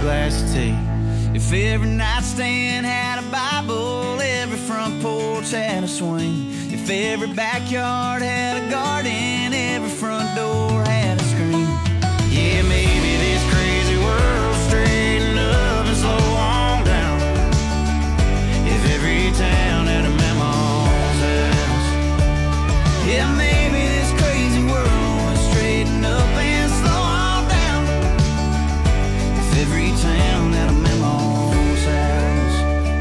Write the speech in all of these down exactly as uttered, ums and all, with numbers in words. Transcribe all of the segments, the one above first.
glass of tea. If every nightstand had a Bible, every front porch had a swing. If every backyard had a garden, every front door had a screen. Yeah, maybe this crazy world straighten up and slow on down. If every town had a mama's house. Yeah, maybe this crazy world would straighten up and slow on down. If every town had a mama's house.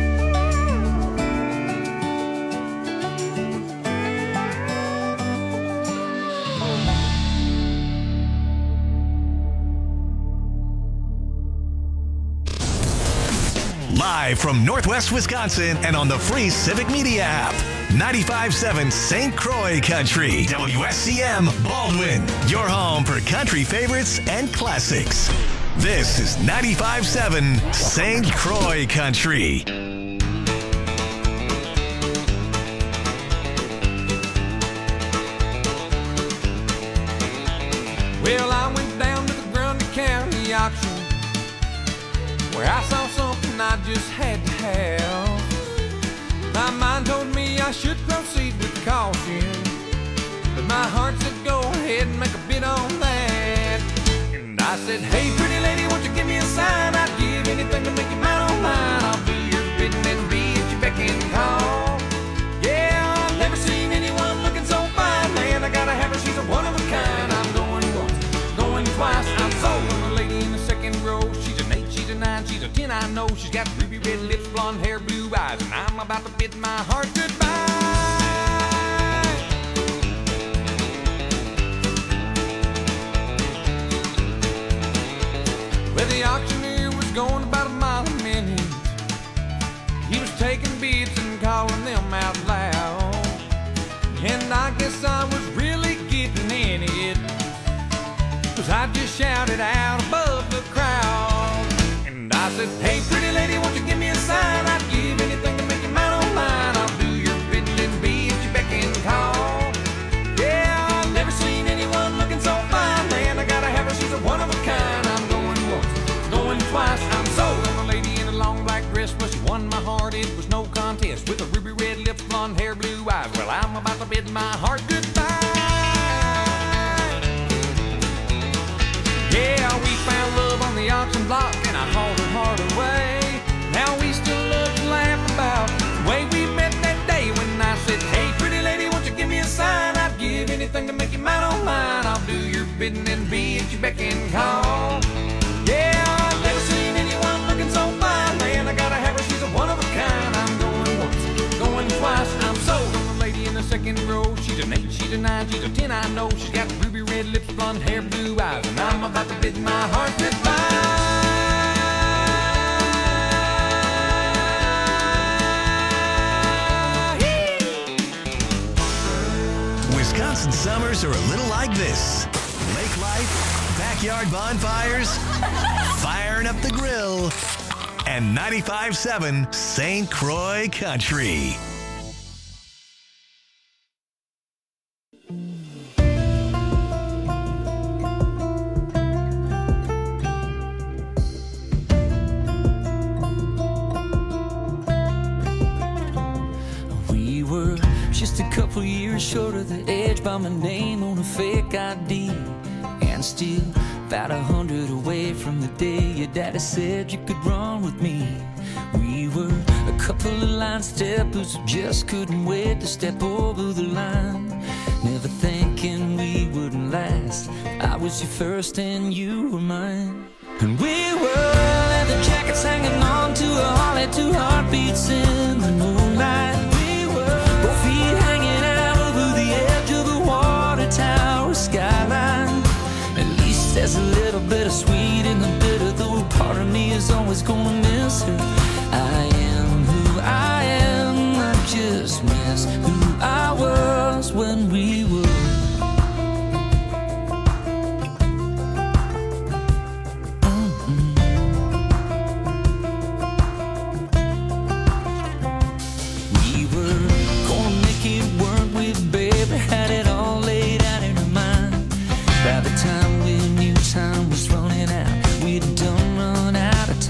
Live from Northwest Wisconsin and on the free Civic Media app. ninety-five point seven Saint Croix Country. W S C M Baldwin. Your home for country favorites and classics. This is ninety-five point seven Saint Croix Country. Well, I went down to the Grundy County auction where I saw something I just had to have. My mind told me I should proceed with caution, but my heart said go ahead and make a bid on that. And I said, hey, pretty lady, won't you give me a sign? I'd give anything to make you mine on mine. I'll do your bidding and be at your beck and call. Yeah, I've never seen anyone looking so fine. Man, I gotta have her, she's a one of a kind. I'm going once, going twice. I'm sold on the lady in the second row. She's an eight, she's a nine, she's a ten, I know. She's got ruby red lips, blonde hair, blue eyes, and I'm about to bid my heart goodbye. Well, the auctioneer was going about a mile a minute. He was taking bids and calling them out loud. And I guess I was really getting in it, 'cause I just shouted out above the crowd. And I said, hey, pretty lady, won't you give me a sign? I'd give anything to make you mine on mine. I'll do your bidding and be at your beck and call. Yeah, I've never seen anyone looking so fine. Man, I gotta have her, she's a one of a kind. I'm going once, going twice. I'm sold on a lady in a long black dress. Well, she won my heart, it was no contest. With a ruby red lips, blonde hair, blue eyes. Well, I'm about to bid my heart goodbye. Yeah, we found love on the auction block, and I hauled her heart away. Now we still love to laugh about the way we met that day when I said, hey, pretty lady, won't you give me a sign? I'd give anything to make you mine on mine. I'll do your bidding and be at your beck and call. Yeah, I've never seen anyone looking so fine. Man, I gotta have her, she's a one of a kind. I'm going once, going twice. I'm sold on the lady in the second row. She's an eight, she's a nine, she's a ten, I know. She's got ruby red lips, blonde hair, blue eyes, and I'm about to bid my heart goodbye. Wisconsin summers are a little like this. Lake life, backyard bonfires, firing up the grill, and ninety-five point seven Saint Croix Country. We were just a couple years short of the edge by my name on a fake I D, and still about a hundred away from the day your daddy said you could run with me. We were a couple of line steppers who just couldn't wait to step over the line, never thinking we wouldn't last. I was your first and you were mine. And we were leather jackets hanging on to a Harley, two heartbeats in the moonlight. We were both feet hanging out over the edge of the water tower skyline. At least there's a little bit of sweet in the bitter, though part of me is always gonna miss her. I am who I am, I just miss who I was when we were. Had it all laid out in her mind. By the time we knew time was running out, we'd done run out of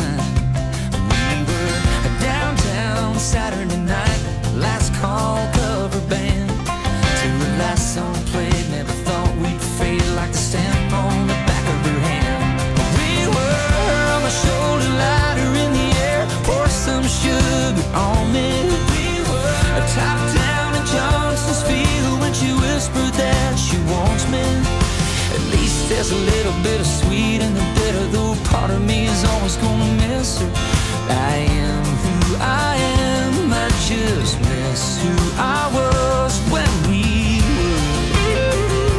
there's a little bit of sweet in the bitter, though part of me is always gonna miss her. I am who I am, I just miss who I was when we were.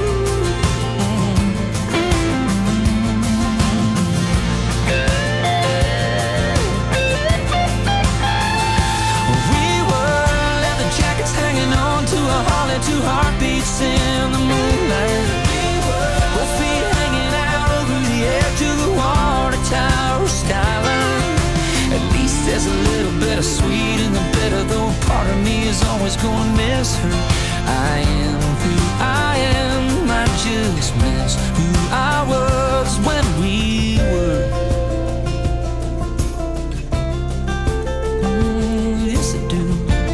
We were leather jackets hanging on to a holly, two heartbeats in the moonlight. Both feet hanging out over the edge of the water tower skyline. At least there's a little bit of sweet in the bitter, though part of me is always gonna miss her. I am who I am, I just miss who I was when we were. Mm, yes I do.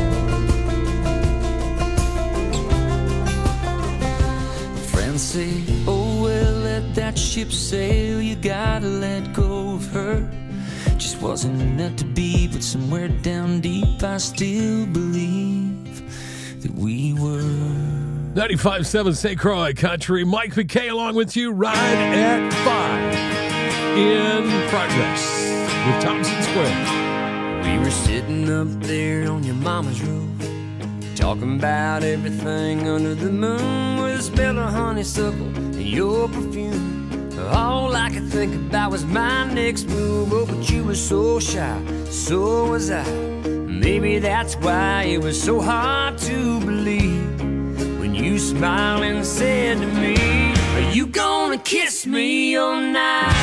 Friends say, oh well, let that ship sail, you gotta let go of her. Just wasn't meant to be, but somewhere down deep I still believe that we were. ninety-five point seven Saint Croix Country. Mike McKay along with you. Ride at five in progress with Thompson Square. We were sitting up there on your mama's roof, talking about everything under the moon, with a smell of honeysuckle and your perfume. All I could think about was my next move. Oh, but you were so shy, so was I. Maybe that's why it was so hard to believe when you smiled and said to me, are you gonna kiss me all night?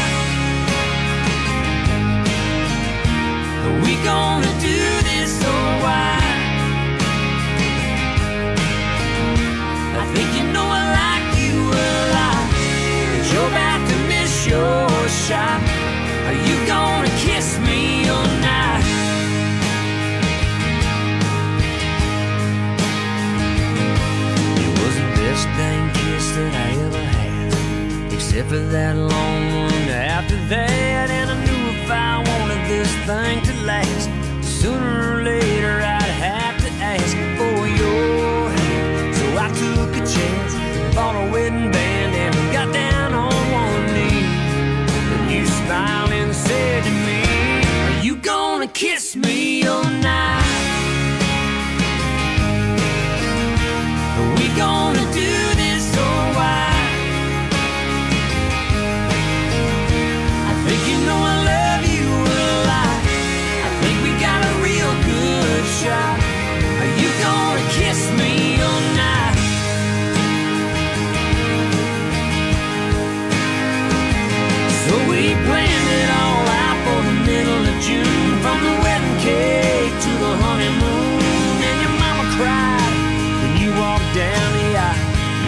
Are we gonna do this or why? I think you know I like you a lot, but you're about to miss your shot. Are you gonna kiss me all night? It was the best dang kiss that I ever had, except for that long one after that. And I knew if I wanted this thing to last, sooner or later I'd have to ask for your hand. So I took a chance, bought a wedding band, and got down on one knee. And you smiled and said to me, are you gonna kiss me all night? Are we gonna do this or why? I think you know I love you a lot. I think we got a real good shot. Are you gonna kiss me all night? So we planned it all out for the middle of June, from the wedding cake to the honeymoon. And your mama cried when you walked down the aisle.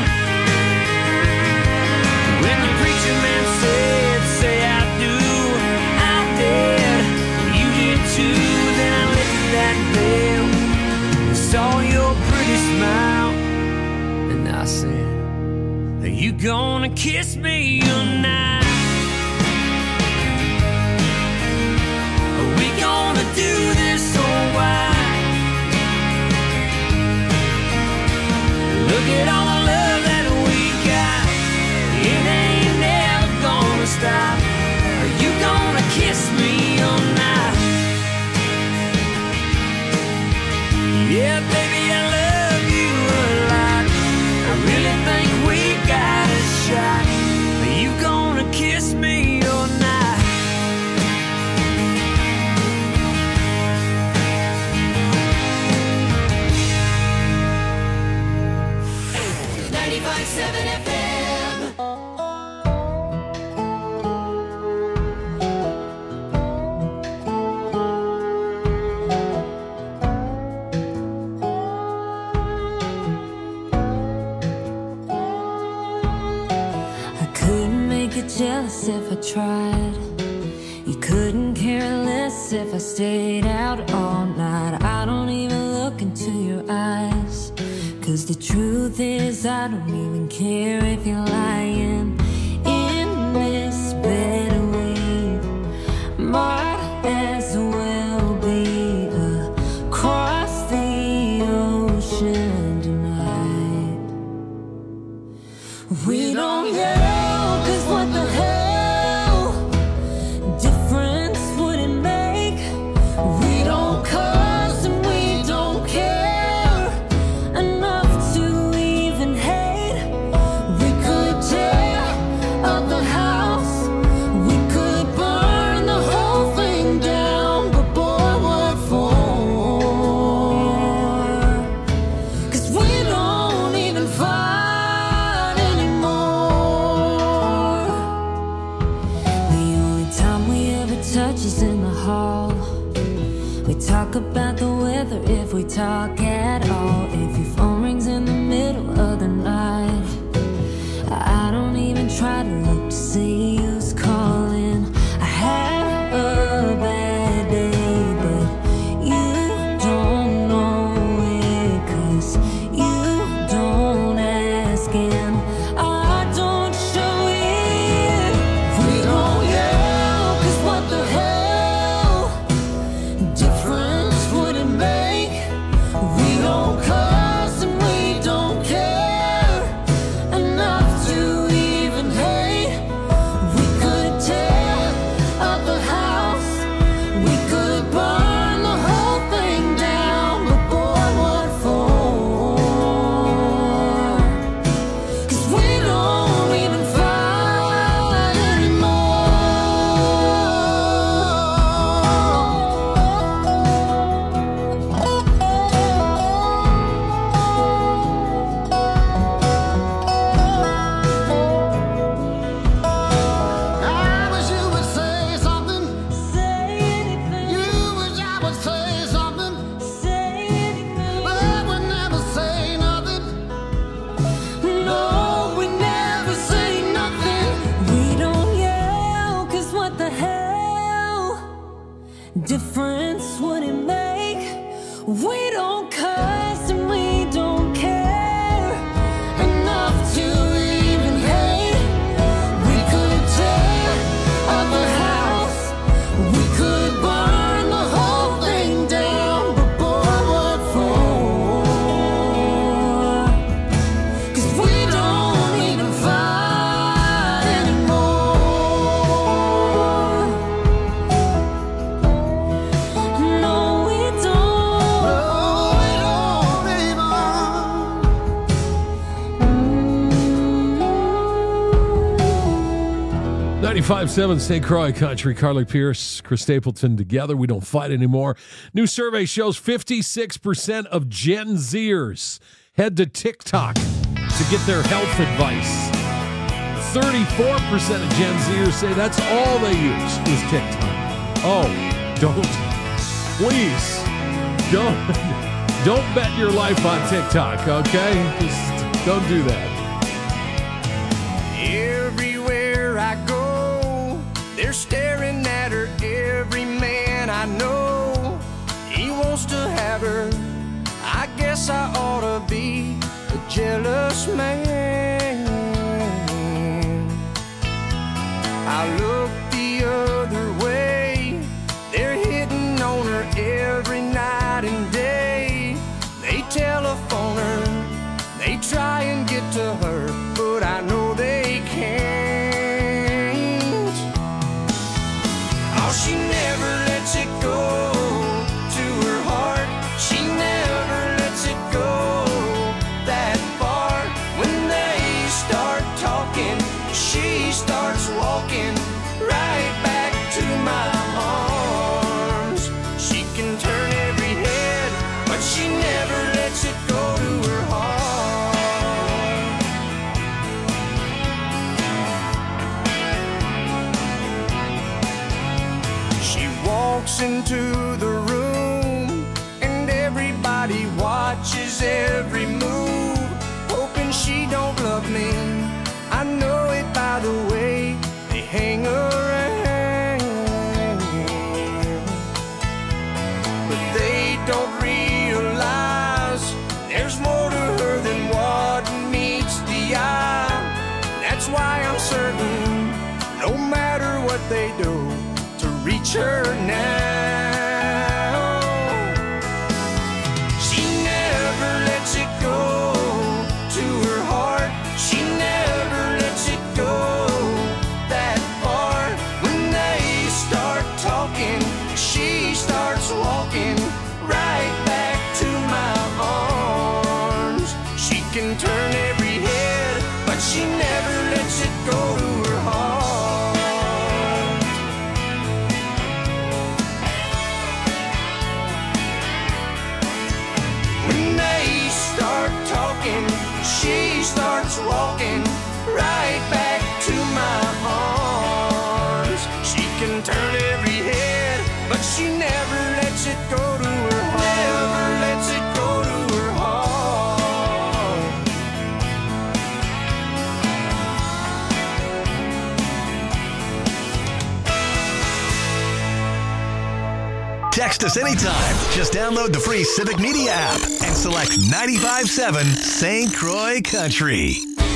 When the preacher man said, say I do, I did, you did too. Then I lifted that veil and saw your pretty smile, and I said, are you gonna kiss me all night? Are we gonna do this or why? Look at all the love that we got, it ain't never gonna stop. Are you gonna kiss me all night? Yeah, baby, I love you a lot. I really think we got a shot. Are you gonna kiss me all night? ninety-five point seven F M. I couldn't make you jealous if I tried. You couldn't care less if I stayed out all night. I don't even look into your eyes, 'cause the truth is I don't even care if you're lying. In this bed we might as well be across the ocean tonight. We don't know, 'cause Only time we ever touch is in the hall. We talk about the weather if we talk at all. If your phone rings in the middle of the night, I don't even try to look to see who's calling. I had a bad day, but you don't know it, 'cause you don't ask and I don't show it. We don't yell, 'cause what the hell difference would it make? We don't cuss and we don't care enough to even hate. We could tear up the house, we could burn the whole thing down, but boy, what for? 'Cause we don't even fight anymore. I wish you would say something. Say anything. You wish I would say something. Say anything. But we never say nothing. No, we never say nothing. We don't yell, 'cause what the hell difference would it make? We don't cuss and we don't care enough to even hate. We could tear up the house, we could burn the whole thing down, but boy, what for? 'Cause we don't even fight anymore. No, we don't. No, we don't even. ninety-five point seven Saint Croix Country. Carly Pierce, Chris Stapleton together. We don't fight anymore. New survey shows fifty-six percent of Gen Zers head to TikTok to get their health advice. thirty-four percent of Gen Zers say that's all they use is TikTok. Oh, don't. Please, don't, don't bet your life on TikTok, okay? Just don't do that. Everywhere I go, they're staring at her. Every man I know, he wants to have her. I guess I ought to be a jealous man. I look the other way, they're hitting on her every night and day. They telephone her, they try and get to her, but I know they can't. Oh, she never lets it go to her heart. She never lets it go that far. When they start talking, she starts walking right back to my arms. She can turn every head, but she never lets it go to her heart. She walks into the room and everybody watches every move, hoping she don't love me. I know it by the way they hang around, but they don't realize there's more to her than what meets the eye. That's why I'm certain, no matter what they do, to reach her now. She never lets it go to her heart. She never lets it go that far. When they start talking, she starts walking right back to my arms. She can turn every head, but she never lets it go to her heart. When they start talking, she starts walking right back to my arms. She can and turn every head, but she never lets it go to her heart. Never lets it go to her heart. Text us anytime. Just download the free Civic Media app and select ninety-five point seven Saint Croix Country.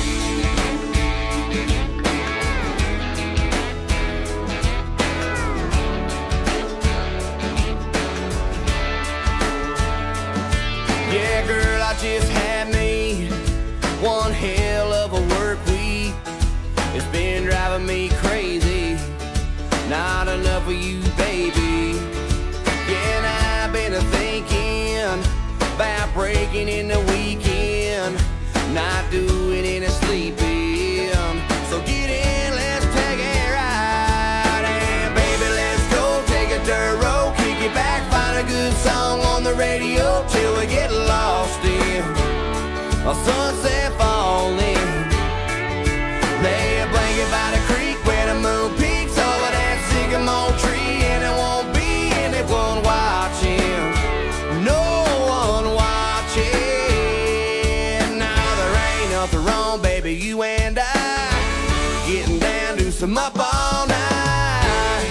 Yeah, girl, I just had me one hell of a work week. It's been driving me crazy. Not enough of you, baby. Yeah, and I've been thinking about breaking in the weekend, not doing any sleeping. So get in, let's take a ride. And baby, let's go take a dirt road, kick it back, find a good song on the radio till we get lost in a sunset falling. Lay a blanket by the creek where the moon peaks over that sycamore tree, and it won't be anyone watching, no one watching. Now there ain't nothing wrong, baby, you and I getting down to some up all night.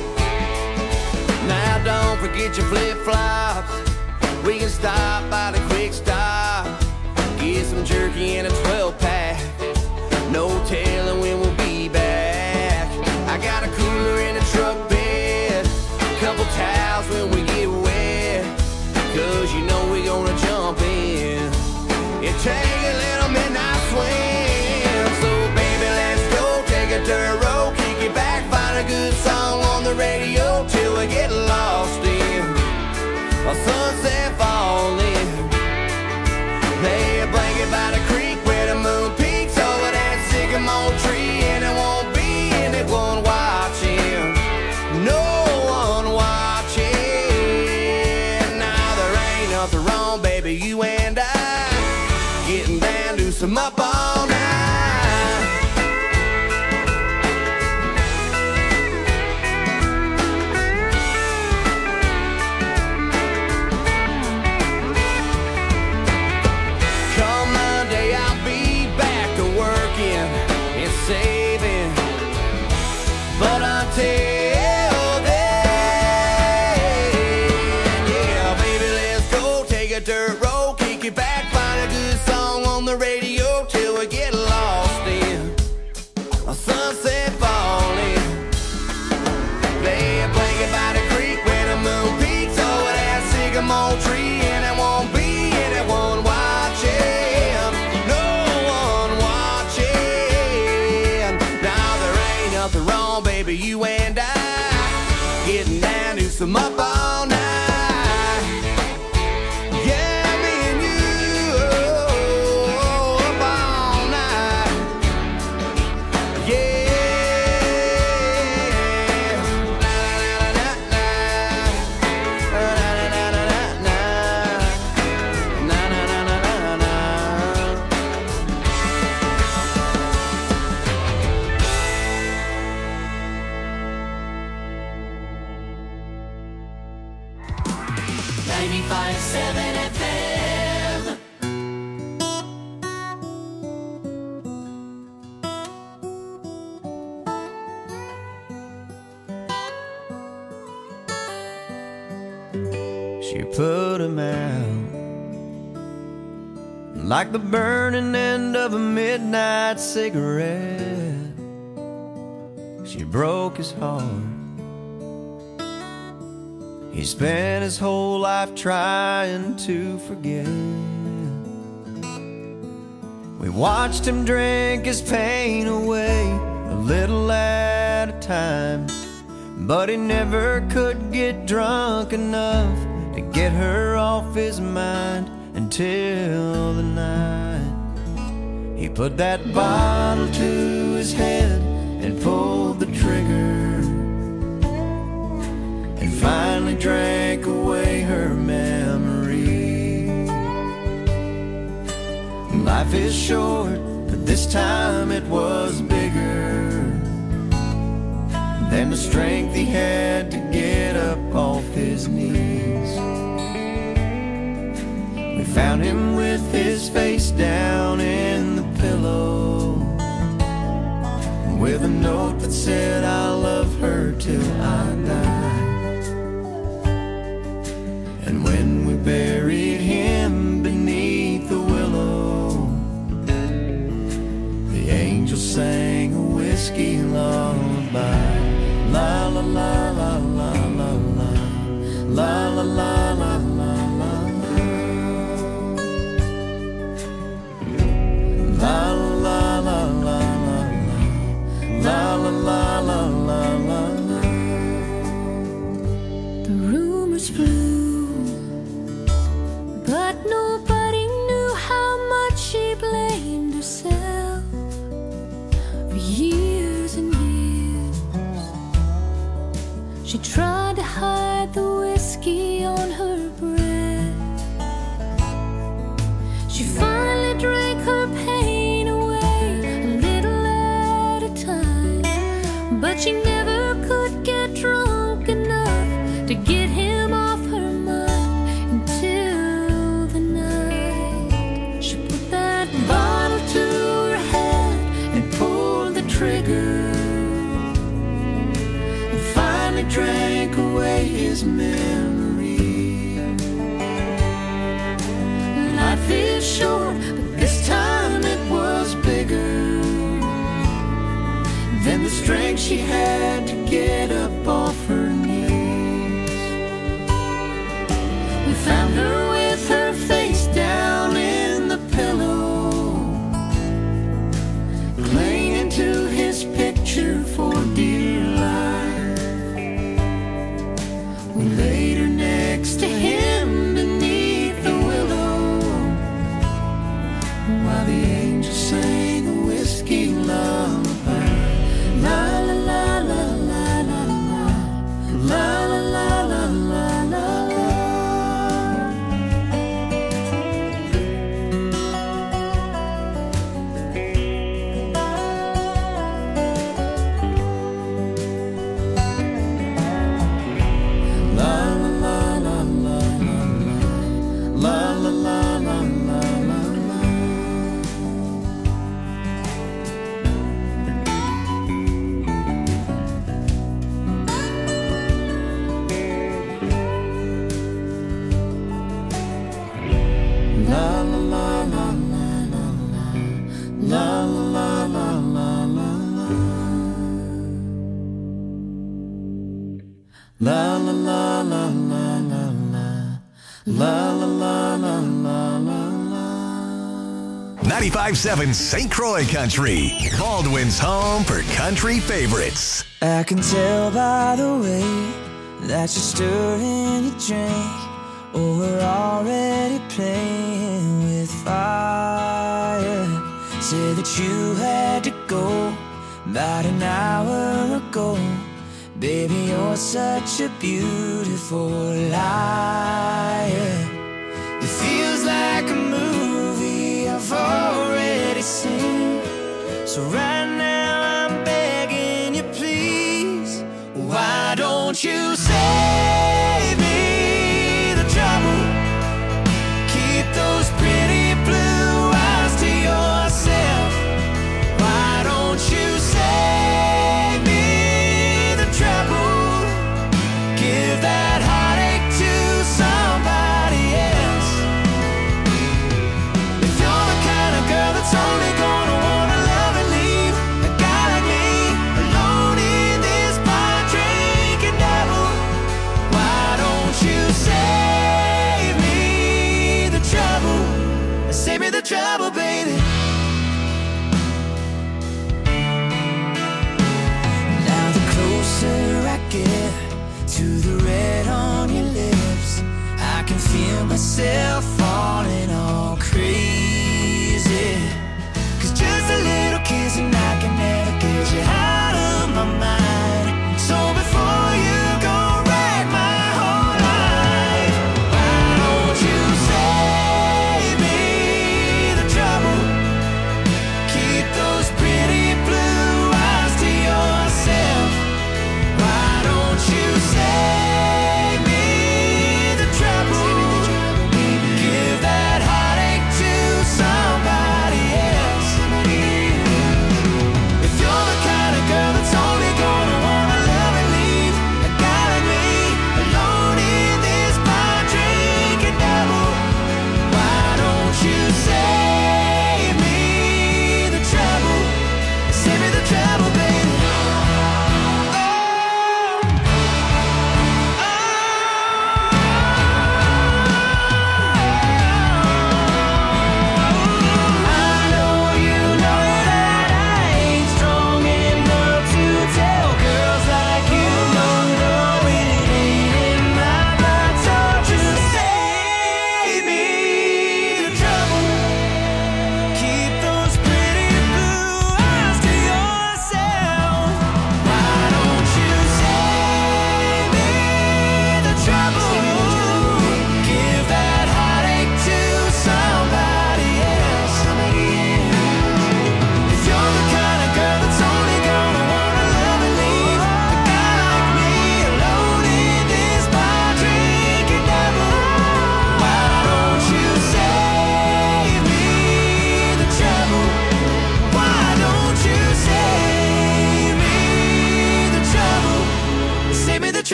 Now don't forget your flip-flops. We can stop by the quick stop, get some jerky and a twelve pack. No telling when we'll be back. I got a cooler in the truck bed, couple towels when we get wet, cause you know we gonna jump in and take a little midnight swim. So baby, let's go take a dirt road, kick it back, find a good song on the radio till we get lost in a sunset falling. Lay a blanket by the creek where the moon peaks over that sycamore tree, and it won't be anyone watching, no one watching. Now there ain't nothing wrong, baby, you and I getting down to some up all night. Saving, but until then, yeah, baby, let's go take a dirt road, kick it back, find a good song on the radio till we get lost in a sunset falling. Lay a blanket by the creek where the moon peaks over that sycamore tree, and it won't be anyone watching, no one watching. Nothing wrong, baby, you and I getting down to some up all night. Yeah, me and you, oh, up all night. Yeah. Na, na, na, na, na, na, na, na, na, na, na, na, na. ninety-five point seven F M. She put him out like the burning end of a midnight cigarette. She broke his heart. He spent his whole life trying to forget. We watched him drink his pain away, a little at a time, but he never could get drunk enough to get her off his mind until the night he put that bottle to his head and pulled the trigger, and finally drank away her memory. Life is short, but this time it was bigger. and the strength he had to get up off his knees. We found him with his face down in the pillow, with a note that said, I love her till I die. And when we buried him beneath the willow, the angel sang a whiskey lullaby. La la la la la la la, la la la la la la, la la la la la, la la la la la la la. The rumors flew, but nobody knew how much she blamed herself for years and years. She tried to hide the whiskey on her breath. She finally drank her pain away a little at a time, but she never could get drunk enough to get him off her mind until the night she put that bottle to her head and pulled the trigger, and finally drank away his memory. Life is short, but this time it was bigger than the strength she had to get up off her knees. We found her with her face down in the pillow, clinging to his picture for dear life. We laid her next to him beneath the willow, while the angel sang a whiskey lullaby. La la la la la la la, la la la la la la la. La la la la la la la, la la la la la la la. ninety-five seven Saint Croix Country, Baldwin's home for country favorites. I can tell by the way that you're stirring your drink, or we're already playing with fire. Said that you had to go about an hour ago. Baby, you're such a beautiful liar. It feels like a movie I've already seen. So right now I'm begging you, please, why don't you save me the trouble? Keep those pretty blue eyes to yourself. Why don't you save me the trouble? Give that heartache to somebody else. If you're the kind of girl that's only gonna wanna love and leave a guy like me alone in this bar drinking devil, why don't you save me the trouble? Save me the trouble, baby. Now the closer I get to the red on your lips, I can feel myself falling all crazy. Cause just a little kiss and I can never get you out of my mind. So before you go wreck my whole life, why don't you save me the trouble? Keep those pretty blue eyes to yourself.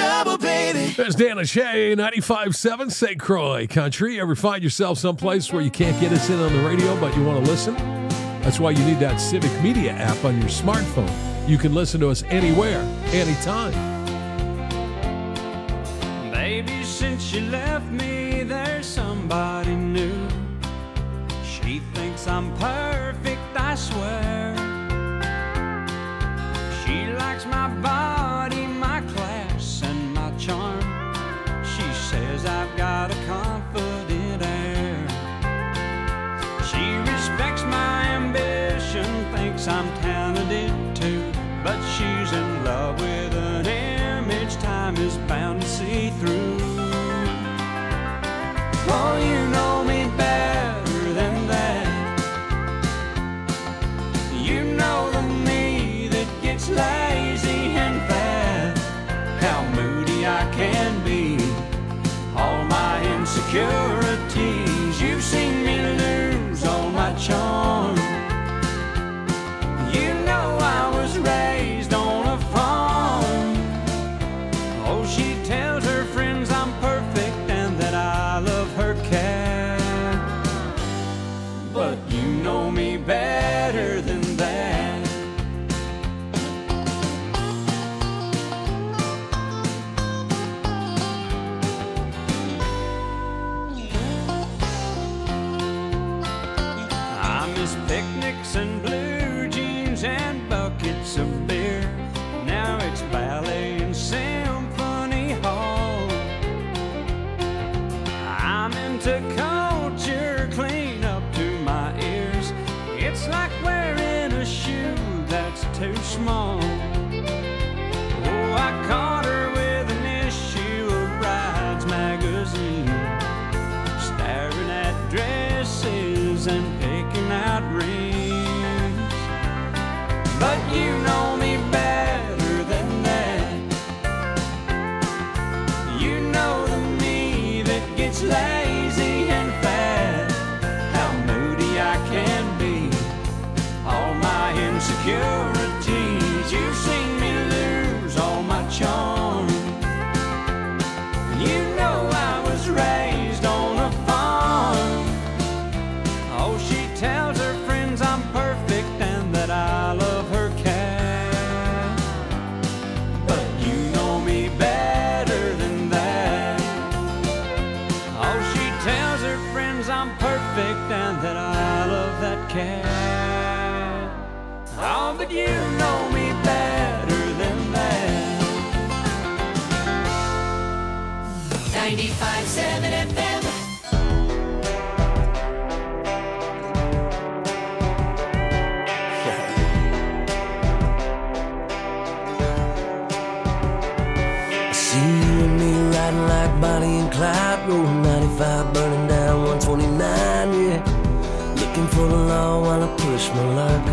trouble, baby. There's Dan and Shay, ninety-five point seven Saint Croix Country. Ever find yourself someplace where you can't get us in on the radio, but you want to listen? That's why you need that Civic Media app on your smartphone. You can listen to us anywhere, anytime. Baby, since you left me, there's somebody new. She thinks I'm perfect, I swear. She likes my body, my class, and my charm. She says I've got a confident air. She respects my ambition, thinks I'm talented too. But she's in love with an image time is bound to see through. Oh, you know me better than that. You know the me that gets lazy and fat. How moody I can be, all my insecurities. You've seen me lose all my charm. You know I was raised on a farm. Oh, she tells her friends I'm perfect and that I love her cat. But you know me better than that. I miss picnics and blue jeans and buckets of beer. Now it's ballet and symphony hall. I'm into culture, clean up to my ears. It's like wearing a shoe that's too small. Oh, I caught her with an issue of Brides magazine, staring at dresses and picking out rings. But you know me better than that. You know the me that gets lazy and fat. How moody I can be, all my insecurities. You've seen me lose all my charm. You know I was raised on a farm. Oh, she tells her friends I'm perfect and that I love her cat. But you know me better than that. Oh, she tells her friends I'm perfect and that I love that cat. Oh, but you know me better than that. ninety-five point seven F M. See you and me riding like Bonnie and Clyde, rolling ninety-five, burning down one twenty-nine, yeah. Looking for the law while I push my luck.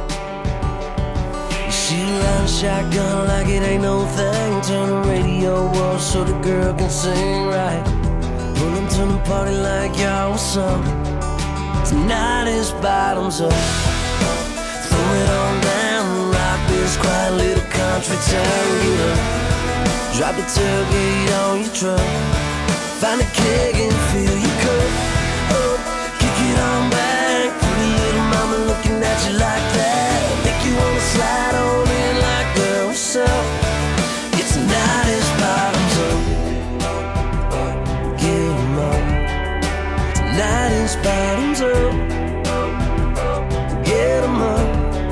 You see you riding shotgun like it ain't no thing. Turn the radio off so the girl can sing right. Pulling to the party like y'all was up. Tonight is bottoms up. Throw it on down, rock this quiet little country town, get up. Drop the tailgate on your truck. Find a keg and fill your cup. Oh, kick it on back. Pretty little mama looking at you like that. Make you wanna slide on in like, girl, what's up? It's tonight is bottoms up. Get 'em up. Tonight is bottoms up. Get 'em up.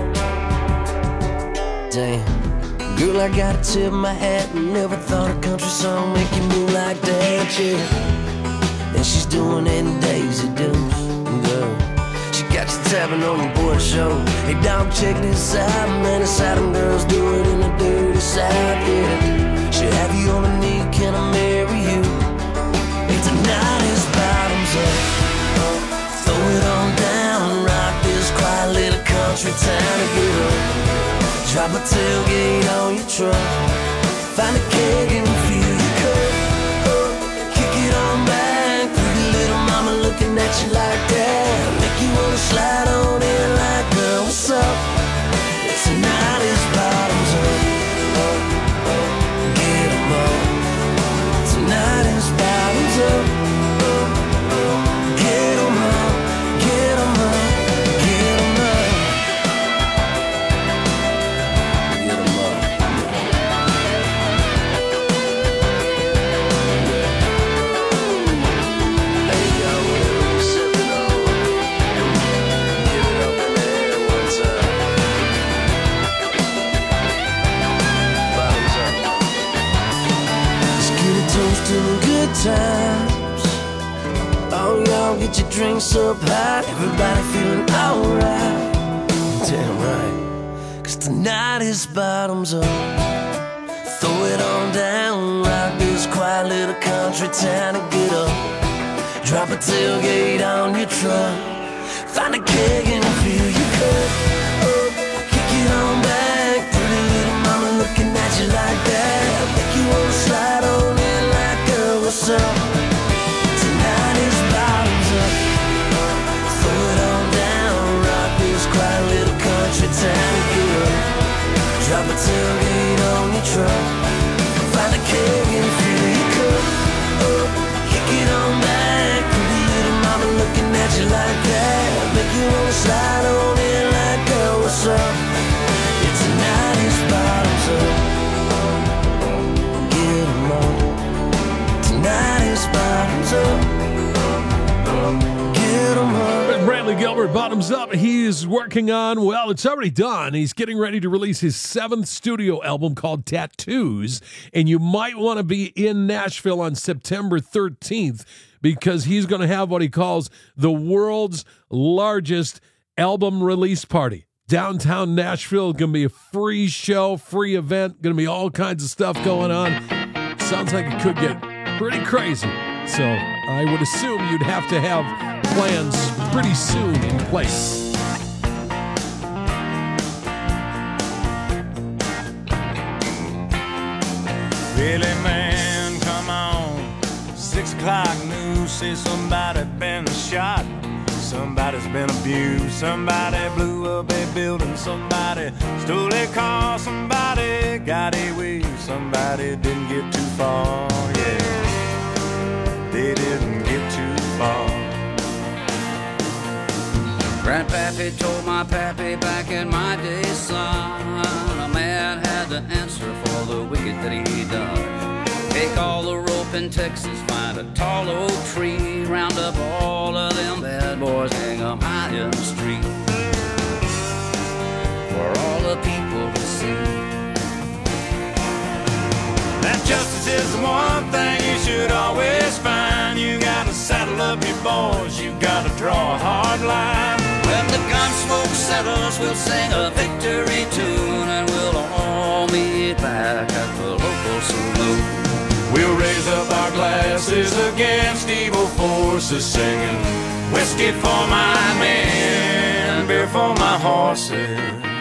Damn. Girl, I gotta tip my hat and never thought a country song make you move like that, yeah. And she's doing it in Daisy Dukes, girl. She got you tapping on the board show. Hey, dog, check this out, man. It's how them girls do it in the dirty South, yeah. She'll have you on a knee, can I marry you? Hey, tonight is bottoms up. Throw it on down, rock this quiet little country town to get up. Drop a tailgate on your truck. Find a keg and fill your cup. Oh, kick it on back. Pretty little mama looking at you like that. Make you wanna slide on in like, girl, what's up? Tonight is bottoms up. Get 'em up. toasting good times. Oh, y'all get your drinks up high, everybody feeling alright. Damn right, cause tonight is bottoms up. Throw it on down, rock this quiet little country town and get up. Drop a tailgate on your truck, find a keg and fill your cup up. Kick it on back, pretty little mama looking at you like that. Make you wanna slide on in like, girl, what's up? Tonight is bottoms up. Throw it on down, rock this quiet little country town and get up. Drop a tailgate on your truck, find a keg and fill your cup up. Kick it on back, pretty little mama looking at you like that. Make you wanna slide on in like, girl, what's up? Yeah, tonight is bottoms up. Get 'em up. Tonight is bottoms up. Get 'em up. Bradley Gilbert, bottoms up. He's working on, well, it's already done. He's getting ready to release his seventh studio album called Tattoos. And you might want to be in Nashville on September thirteenth because he's going to have what he calls the world's largest album release party. Downtown Nashville, going to be a free show, free event, going to be all kinds of stuff going on. Sounds like it could get pretty crazy. So I would assume you'd have to have plans pretty soon in place. Really, man, come on. Six o'clock news says somebody been shot. Somebody's been abused. Somebody blew up a building. Somebody stole a car. Somebody got away. Somebody didn't get too far. Yeah, they didn't get too far. Grandpappy told my pappy back in my day, son, a man had to answer for the wicked that he done. Take all the rope in Texas, find a tall oak tree, round up all of them bad boys, hang them high in the street for all the people to see. That justice is the one thing you should always find. You gotta saddle up your boys, you gotta draw a hard line. When the gun smoke settles, we'll sing a victory tune, and we'll all meet back at the local saloon. We'll raise up our glasses against evil forces, singing whiskey for my men, beer for my horses.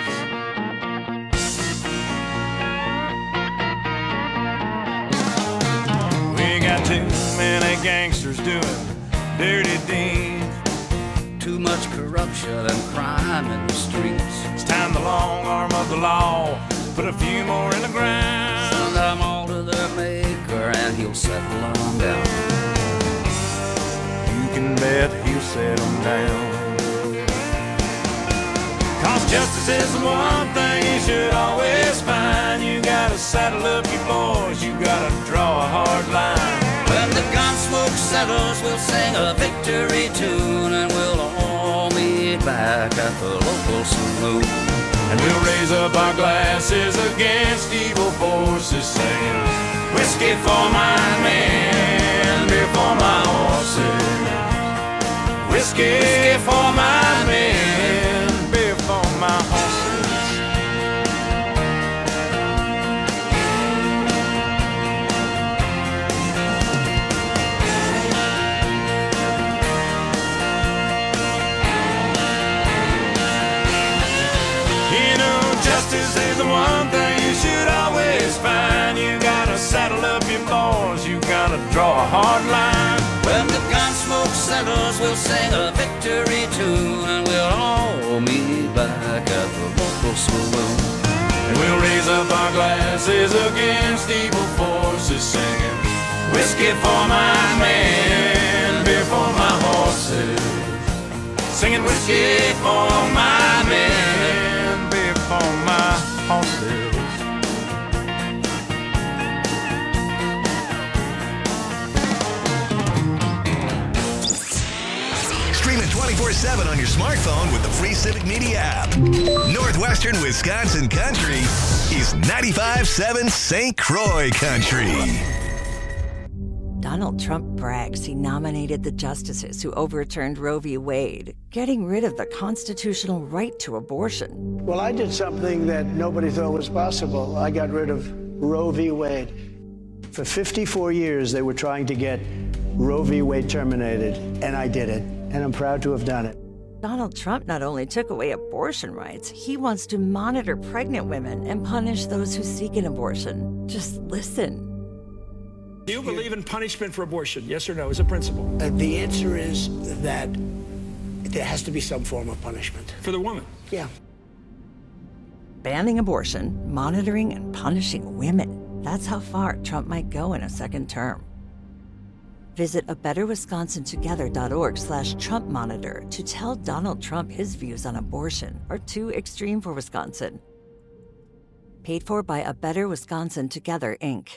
We got too many gangsters doing dirty deeds. Too much corruption and crime in the streets. It's time the long arm of the law put a few more in the ground. Send them all to their maker and he'll settle them down. You can bet he'll settle them down. Cause justice is the one thing you should always find. You gotta saddle up your boys, you gotta draw a hard line. When the gun smoke settles, we'll sing a victory tune, and we'll all meet back at the local saloon. And we'll raise up our glasses against evil forces, singing whiskey for my men, beer for my horses. Whiskey for my men, beer for my horses. Justice is the one thing you should always find. You gotta saddle up your boys, you gotta draw a hard line. When the gun smoke settles, we'll sing a victory tune, and we'll all meet back at the local saloon. And we'll raise up our glasses against evil forces, singing whiskey for my men, beer for my horses. Singing whiskey for my men, beer for my horses. Stream it twenty-four seven on your smartphone with the free Civic Media app. Northwestern Wisconsin Country is ninety-five point seven Saint Croix Country. Donald Trump brags he nominated the justices who overturned Roe v. Wade, getting rid of the constitutional right to abortion. Well, I did something that nobody thought was possible. I got rid of Roe v. Wade. For fifty-four years, they were trying to get Roe v. Wade terminated, and I did it, and I'm proud to have done it. Donald Trump not only took away abortion rights, he wants to monitor pregnant women and punish those who seek an abortion. Just listen. Do you believe in punishment for abortion, yes or no, as a principle? Uh, the answer is that there has to be some form of punishment. For the woman? Yeah. Banning abortion, monitoring and punishing women. That's how far Trump might go in a second term. Visit a better wisconsin together dot org slash Trump monitor to tell Donald Trump his views on abortion are too extreme for Wisconsin. Paid for by A Better Wisconsin Together, Incorporated.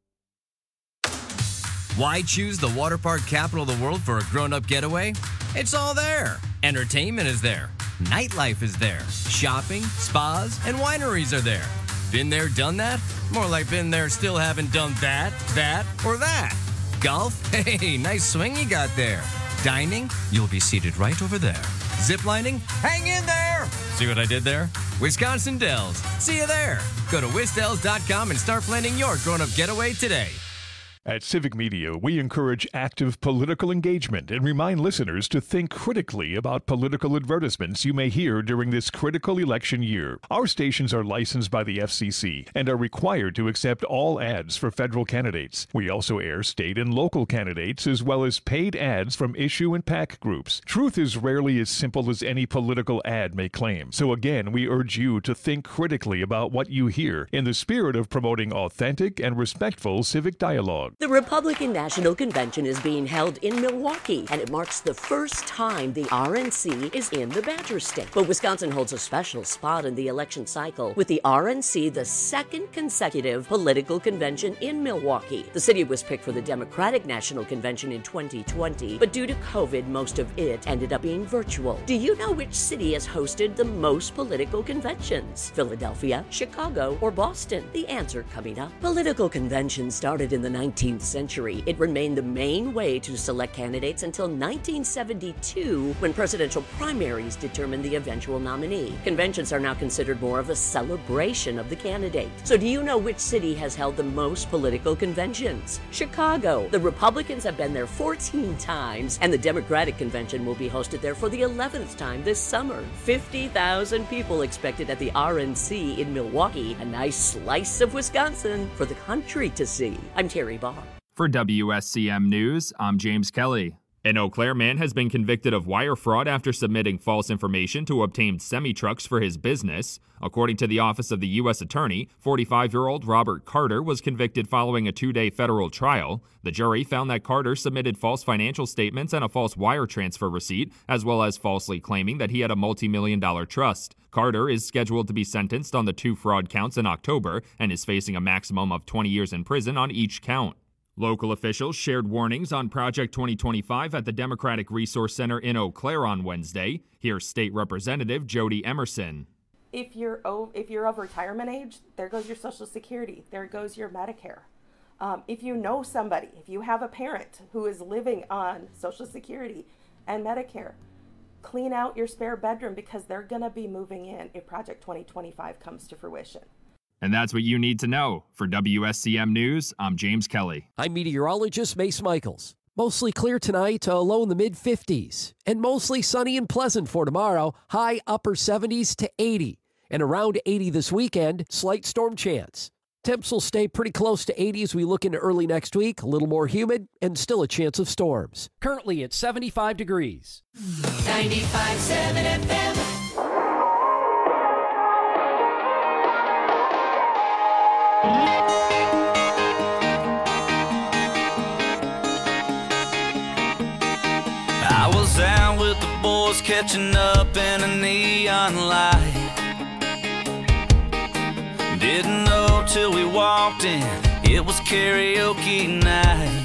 Why choose the water park capital of the world for a grown-up getaway? It's all there. Entertainment is there. Nightlife is there. Shopping, spas, and wineries are there. Been there, done that? More like been there, still haven't done that, that, or that. Golf? Hey, nice swing you got there. Dining? You'll be seated right over there. Ziplining? Hang in there! See what I did there? Wisconsin Dells. See you there. Go to wisdells dot com and start planning your grown-up getaway today. At Civic Media, we encourage active political engagement and remind listeners to think critically about political advertisements you may hear during this critical election year. Our stations are licensed by the F C C and are required to accept all ads for federal candidates. We also air state and local candidates as well as paid ads from issue and PAC groups. Truth is rarely as simple as any political ad may claim. So again, we urge you to think critically about what you hear in the spirit of promoting authentic and respectful civic dialogue. The Republican National Convention is being held in Milwaukee, and it marks the first time the R N C is in the Badger State. But Wisconsin holds a special spot in the election cycle, with the R N C the second consecutive political convention in Milwaukee. The city was picked for the Democratic National Convention in twenty twenty, but due to COVID, most of it ended up being virtual. Do you know which city has hosted the most political conventions? Philadelphia, Chicago, or Boston? The answer coming up. Political conventions started in the nineteenth century. It remained the main way to select candidates until nineteen seventy-two, when presidential primaries determined the eventual nominee. Conventions are now considered more of a celebration of the candidate. So do you know which city has held the most political conventions? Chicago. The Republicans have been there fourteen times, and the Democratic convention will be hosted there for the eleventh time this summer. fifty thousand people expected at the R N C in Milwaukee, a nice slice of Wisconsin for the country to see. I'm Terry Barr. For W S C M News, I'm James Kelly. An Eau Claire man has been convicted of wire fraud after submitting false information to obtain semi-trucks for his business. According to the Office of the U S Attorney, forty-five-year-old Robert Carter was convicted following a two-day federal trial. The jury found that Carter submitted false financial statements and a false wire transfer receipt, as well as falsely claiming that he had a multi-million dollar trust. Carter is scheduled to be sentenced on the two fraud counts in October and is facing a maximum of twenty years in prison on each count. Local officials shared warnings on Project twenty twenty-five at the Democratic Resource Center in Eau Claire on Wednesday. Here's State Representative Jody Emerson. If you're if you're of retirement age, there goes your Social Security. There goes your Medicare. Um, if you know somebody, if you have a parent who is living on Social Security and Medicare, clean out your spare bedroom because they're going to be moving in if Project twenty twenty-five comes to fruition. And that's what you need to know. For W S C M News, I'm James Kelly. I'm meteorologist Mace Michaels. Mostly clear tonight, uh, low in the mid fifties. And mostly sunny and pleasant for tomorrow, high upper seventies to eighty. And around eighty this weekend, slight storm chance. Temps will stay pretty close to eighty as we look into early next week, a little more humid, and still a chance of storms. Currently at seventy-five degrees. ninety-five point seven F M. I was out with the boys catching up in a neon light. Didn't know till we walked in, it was karaoke night.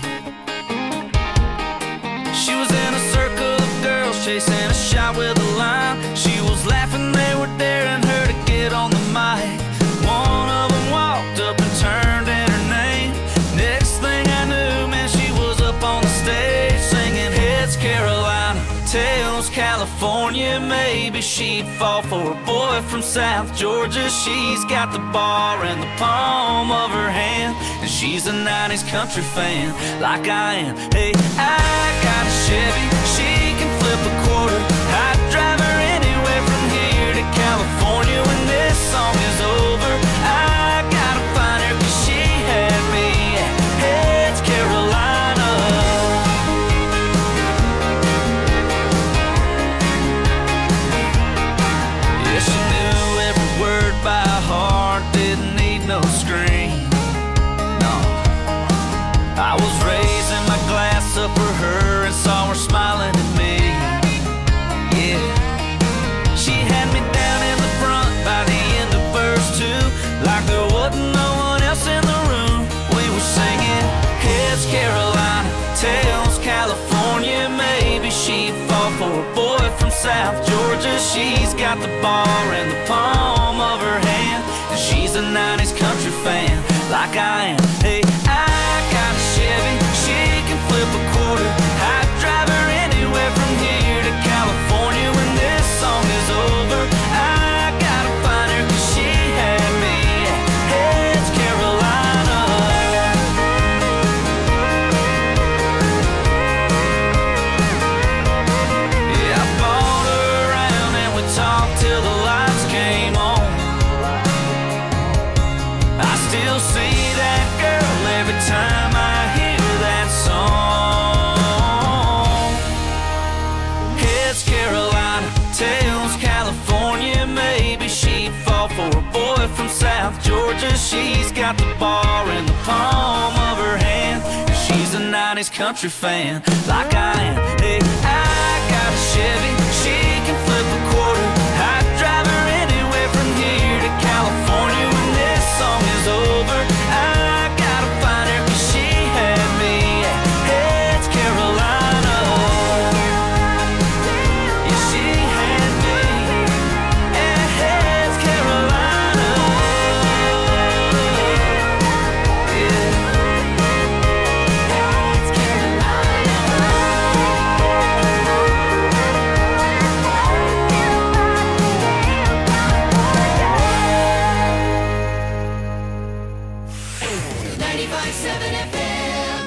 She was in a circle of girls chasing a shot with a line. She was laughing, they were daring her to get on the mic. One of them walked up and turned in her name. Next thing I knew, man, she was California, maybe she'd fall for a boy from South Georgia. She's got the bar in the palm of her hand, and she's a nineties country fan like I am. Hey, I got a Chevy, she can flip a quarter. I'd drive her anywhere from here to California when this song is over. I gotta find her 'cause she had me at Heads, Carolina. Yeah, she knew every word by heart, didn't need no screen. No, I was raising my glass up for her and saw her smiling at me. Yeah, she had me down in the front by the end of verse two, like there wasn't no one else in the room. We were singing Heads, Carolina, Tails, California. Maybe she'd fall for a boy from South Georgia. She's got the bar in the palm of her hand, and she's a nineties country fan like I am. Hey, I got a Chevy, she can flip a quarter. I'd drive her anywhere from here to California when this song is over. I gotta find her 'cause she had me at Heads, Carolina. Yeah, I bought her around and we talked till the lights came on. I still see that girl every time I hear that song. Heads, Carolina, Tails, California. Maybe she'd fall for a boy from South Georgia. She's got the bar in the palm of her hand, and she's a nineties country fan like I am. Hey, I got a Chevy, she can flip a quarter. I'd drive her anywhere from here to California when this song is over. I gotta find her 'cause she had me at Heads, Carolina. Yeah, she had me at Heads, Carolina. Yeah. Heads, Carolina. ninety-five seven F M.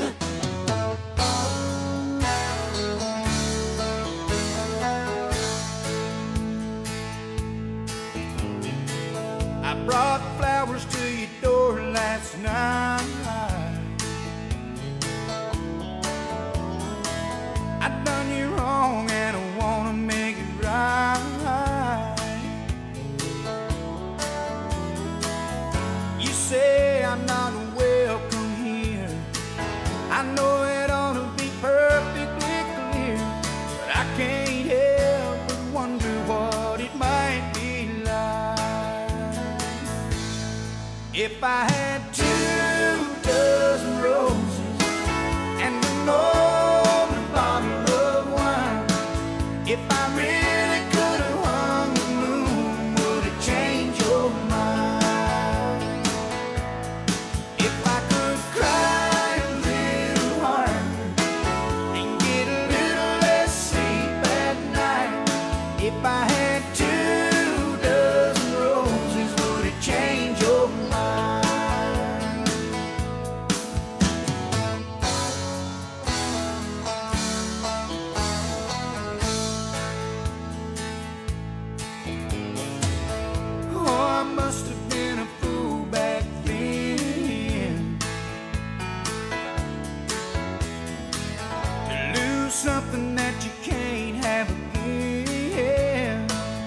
I brought flowers to your door last night. I done you wrong and I wanna make it right. You say I'm not welcome here. I know it ought to be perfectly clear, but I can't help but wonder what it might be like if I had two dozen roses and an open bottle of wine. If I really could have hung the moon, would it change your mind? If I could cry a little harder and get a little less sleep at night. If I had two dozen roses, would it change your mind? Oh, I must have been a fool back then to lose something that you can't have again.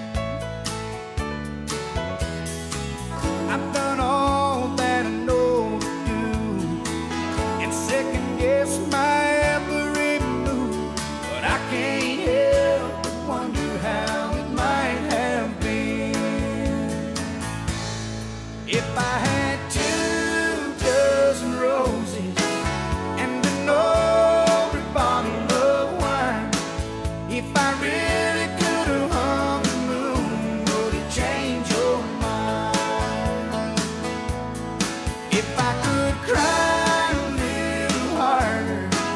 I've done all that I know to do and second guess my every move, but I can't help but wonder how it might have been if I had two dozen roses and an open bottle of wine. If I really could have hung the moon, would it change your mind? If I could cry a little harder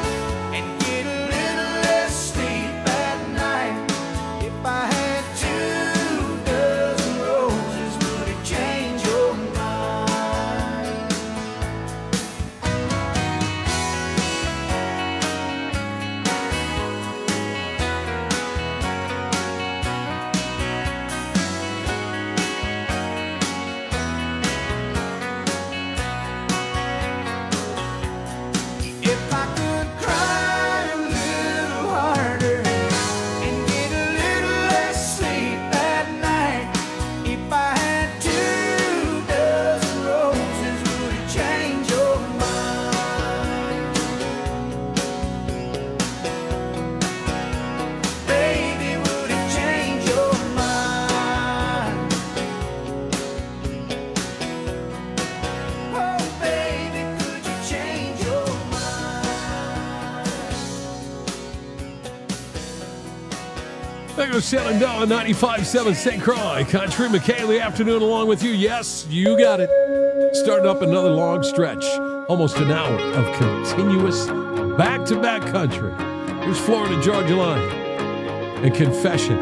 There goes Shenandoah, ninety-five point seven Saint Croix Country. McKaylee afternoon along with you. Yes, you got it. Starting up another long stretch. Almost an hour of continuous back-to-back country. Here's Florida Georgia Line and Confession.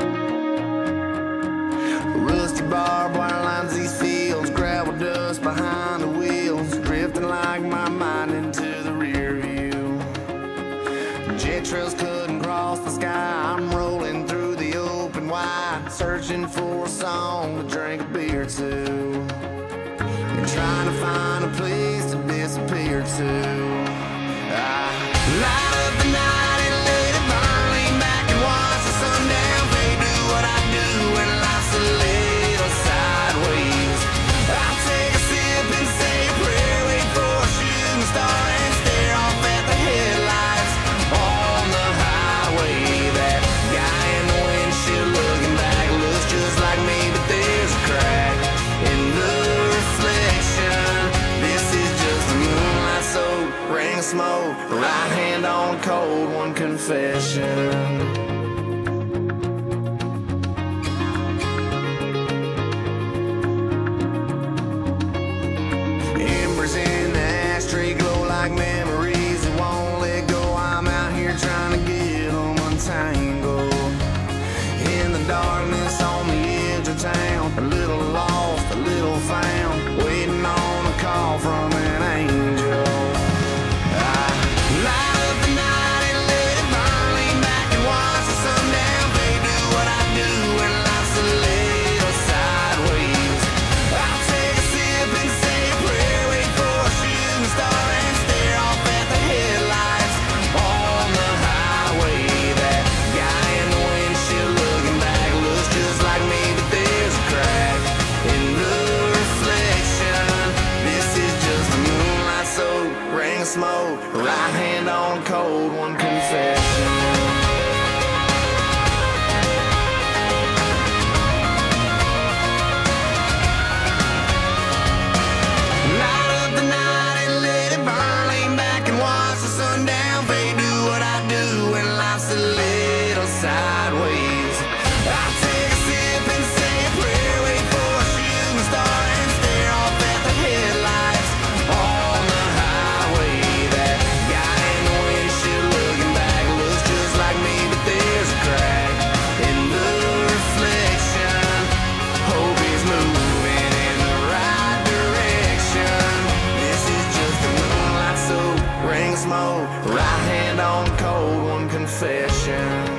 Rusty barbed wire lines these fields, gravel dust behind the wheels, drifting like my mind into the rear view. Jet trails couldn't cross the sky, I'm rolling through the open wide, searching for a song to drink a beer to, and trying to find a place to disappear to. I light up the night and let it burn, lean back and watch the sundown fade, do what I do when life's a little sideways. I take a sip and say a prayer, wait for a shooting star and stare off at the headlights on the highway. That guy in the windshield looking back looks just like me, but there's a crack in the reflection. This is just a moonlight soak, ring of smoke, right hand on a cold one, confession. Embers in the ashtray glow like memories that won't let go. I'm out here trying to get them untangled. In the darkness on the edge of town, a little lost, a little found, waiting on a call from an angel. I light up the night and let it burn, lean back and watch the sundown fade, do what I do when life's a little sideways. I take a sip and say a prayer, wait for a shooting star and stare off at the headlights on the highway. That guy in the windshield looking back looks just like me, but there's a crack in the reflection. This is just a moonlight soak, ring of smoke, right hand on a cold one, confession. Light up the night and let it burn, lean back and watch the sundown fade, do what I do when life's a little sideways. I take a sip and say a prayer, wait for a shooting star and stare off at the headlights on the highway. That guy in the windshield looking back looks just like me, but there's a crack in the reflection. Hope he's moving in the right direction. This is just a moonlight soak, ring of smoke, right hand on a cold one, confession.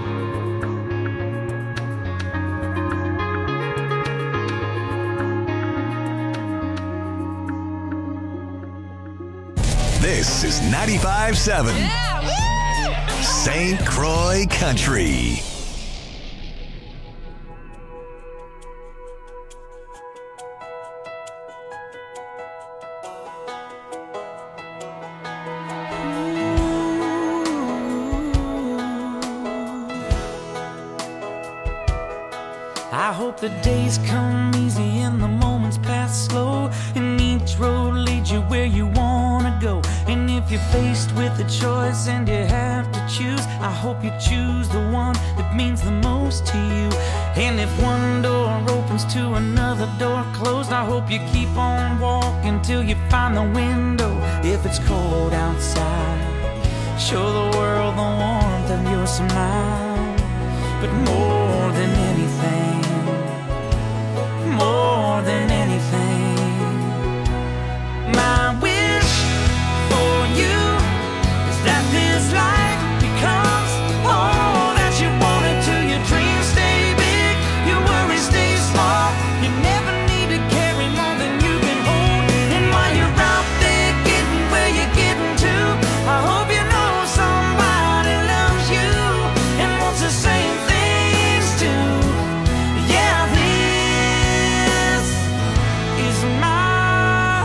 This is ninety-five point seven Saint Croix Country. I hope the days come easy and the moments pass slow, and each road leads you where you wanna go. And if you're faced with a choice and you have to choose, I hope you choose the one that means the most to you. And if one door opens to another door closed, I hope you keep on walking till you find the window. If it's cold outside, show the world the warmth of your smile. But more than anything, more than anything, my wish for you is that this life becomes all that you want it to. Your dreams stay big, your worries stay small. You never need to carry more than you can hold. And while you're out there getting where you're getting to, I hope you know somebody loves you and wants the same things too. Yeah, this is my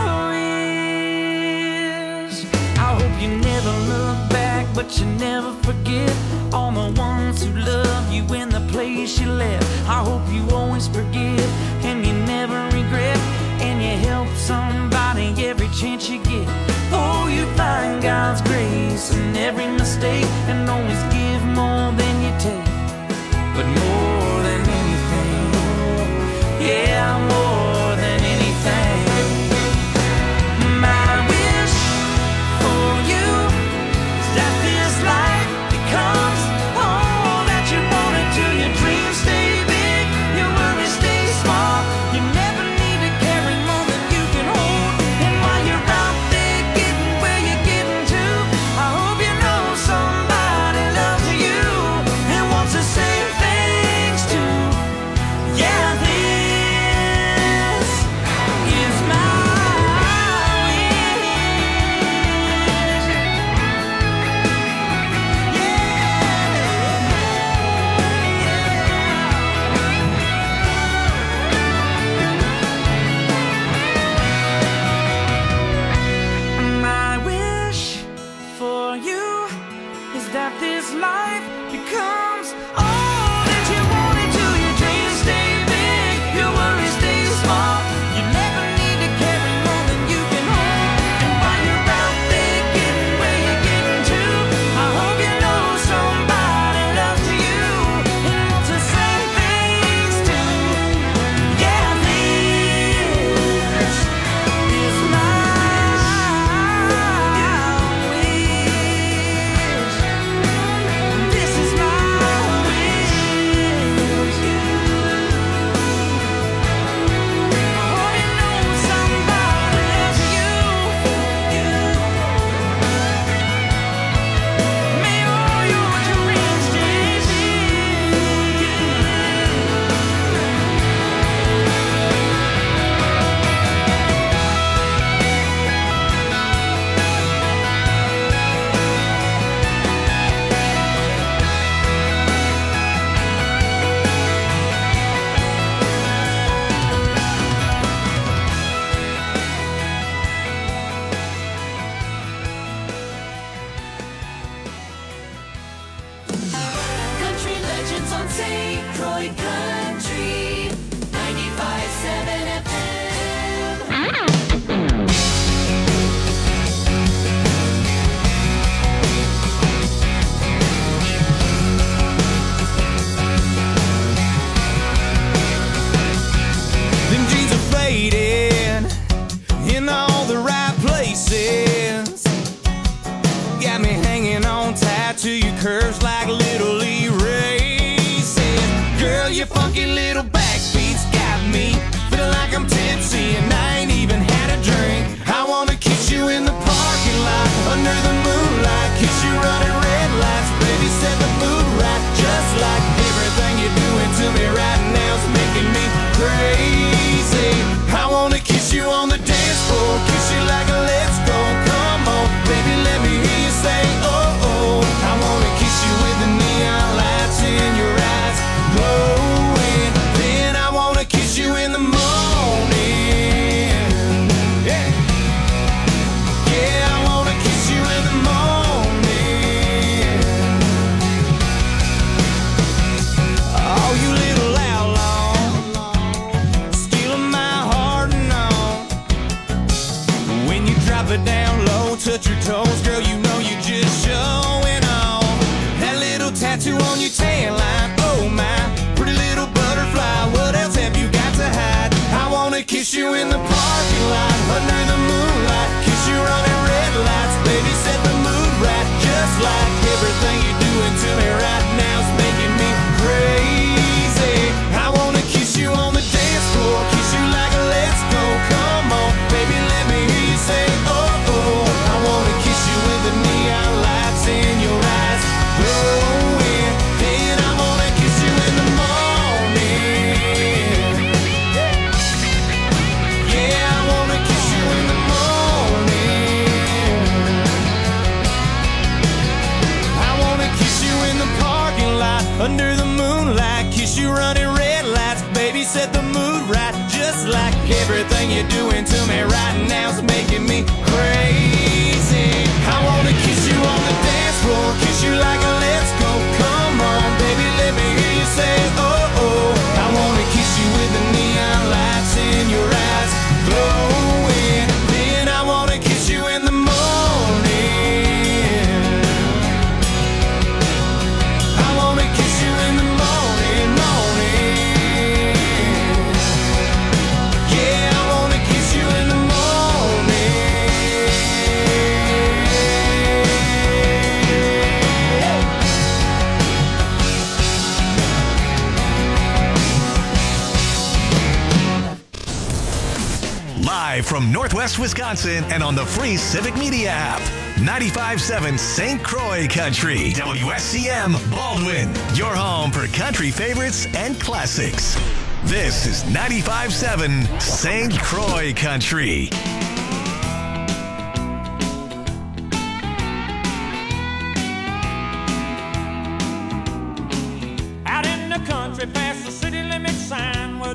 wish. I hope you never look back, but you never forget all the ones who love you in the place you left. I hope you always forgive and you never regret, and you help somebody every chance you get. Oh, you find God's grace in every mistake and always give more than you take. But more for you is that this life becomes all that you wanted to. Your dreams stay big, your worries stay small. You never need to carry more than you can hold. And while you're out there getting where you're getting to, I hope you know somebody loves you and wants the same things too. Yeah, this is my This is my wish. I hope you know somebody loves you. May all your dreams stay big. Country legends on Saint Croix Country ninety-five point seven F M. Them jeans are faded in all the right places. Got me hanging on tight to your curves like little erases. Girl, your funky little backbeats got me feeling like I'm tipsy and I ain't even had a drink. I wanna kiss you in the parking lot under the moonlight, kiss you running red lights, baby, set the mood right. Just like everything you're doing to me right now is making me crazy. I wanna kiss you on the dance floor, kiss you like a let's go. Come on, baby, let me hear you say oh oh. I wanna kiss you with the neon lights in your eyes glowing. Then I wanna kiss you in the morning. Yeah, yeah, I wanna kiss you in the morning. Oh, you little outlaw, stealing my heart and all. When you drop it down low, touch your toes, girl, you know you just showing off. That little tattoo on your tan line, oh my, pretty little butterfly, what else have you got to hide? I wanna kiss you in the parking lot, under the moonlight, kiss you running red lights, baby, set the mood right. Just like everything you're doing to me right now is making me crazy. I wanna kiss you on the dance floor, kiss you like a let's go. Come on, baby, let me hear you say oh oh. I wanna kiss you with the neon lights in your eyes glowing. Then I wanna kiss you in the morning. Yeah, I wanna kiss you in the morning. I wanna kiss you in the parking lot under the moonlight, kiss you running red lights, baby, set the mood right. Just like everything you're doing to me right now is making me crazy. I wanna kiss you on the dance floor, kiss you like a let's go. Come on, baby, let me hear you say oh oh. I wanna kiss you with the neon lights in your eyes glowing. Then I wanna kiss you in the morning. I wanna kiss you in the morning, morning. Yeah, I wanna kiss you in the Live from Northwest Wisconsin and on the free Civic Media app. ninety-five point seven Saint Croix Country. W S C M Baldwin. Your home for country favorites and classics. This is ninety-five point seven Saint Croix Country. Out in the country past the city